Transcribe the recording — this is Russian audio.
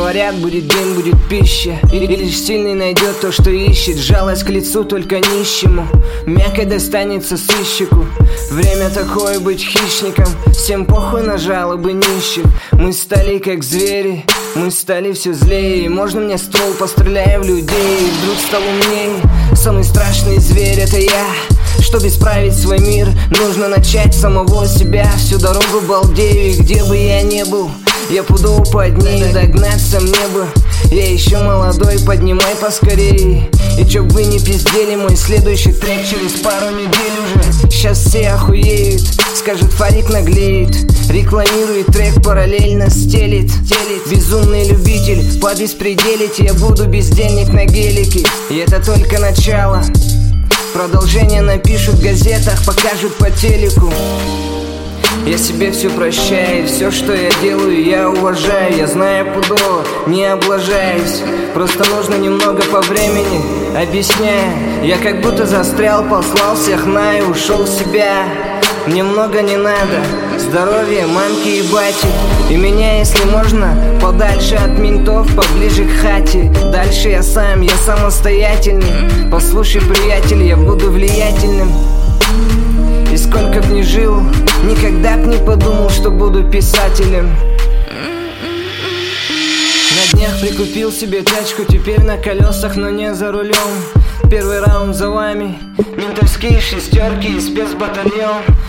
Говорят, будет день, будет пища, и лишь сильный найдет то, что ищет. Жалость к лицу только нищему, мягко достанется сыщику. Время такое быть хищником, всем похуй на жалобы нищих. Мы стали как звери, мы стали все злее. Можно мне ствол, постреляя в людей, и вдруг стал умней. Самый страшный зверь — это я. Чтобы исправить свой мир, нужно начать с самого себя. Всю дорогу балдею, и где бы я ни был, я пудово под ней, догнаться мне бы. Я еще молодой, поднимай поскорее. И чё бы вы не пиздели, мой следующий трек через пару недель уже. Сейчас все охуеют, скажет Фарик наглеет. Рекламирует трек, параллельно стелит. Безумный любитель, побеспределить я буду бездельник на гелике. И это только начало. Продолжение напишут в газетах, покажут по телеку. Я себе все прощаю, и все, что я делаю, я уважаю. Я знаю пудово, не облажаюсь. Просто нужно немного по времени, объясняю. Я как будто застрял, послал всех на и ушел в себя. Мне много не надо, здоровья, мамки и бати. И меня, если можно, подальше от ментов, поближе к хате. Дальше я самостоятельный. Послушай, приятель, я буду влиятельным. И сколько б ни жил, никогда б не подумал, что буду писателем. На днях прикупил себе тачку, теперь на колесах, но не за рулем. Первый раунд за вами, ментовские шестерки и спецбатальон.